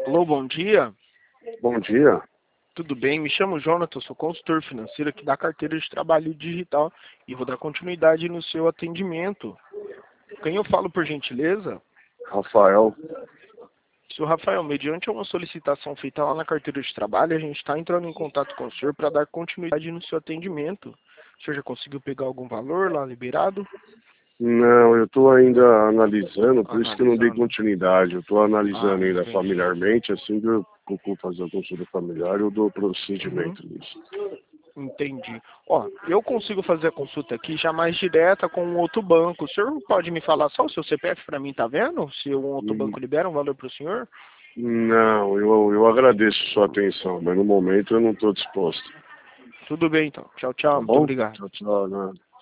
Alô, bom dia. Bom dia. Tudo bem? Me chamo Jonathan, sou consultor financeiro aqui da carteira de trabalho digital e vou dar continuidade no seu atendimento. Quem eu falo por gentileza? Rafael. Senhor Rafael, mediante uma solicitação feita lá na carteira de trabalho, a gente está entrando em contato com o senhor para dar continuidade no seu atendimento. O senhor já conseguiu pegar algum valor lá liberado? Não, eu estou ainda analisando, por isso que eu não dei Analisando. continuidade. Eu estou analisando ainda Entendi. familiarmente, assim que eu for fazer a consulta familiar, eu dou Uhum. procedimento nisso. Entendi. Ó, eu consigo fazer a consulta aqui já mais direta com um outro banco. O senhor pode me falar só o seu CPF para mim, tá vendo? Se um outro Hum, banco libera um valor para o senhor? Não, eu agradeço sua atenção, mas no momento eu não estou disposto. Tudo bem, então. Tchau, tchau. Tá Muito bom? obrigado. Tchau, tchau. Né?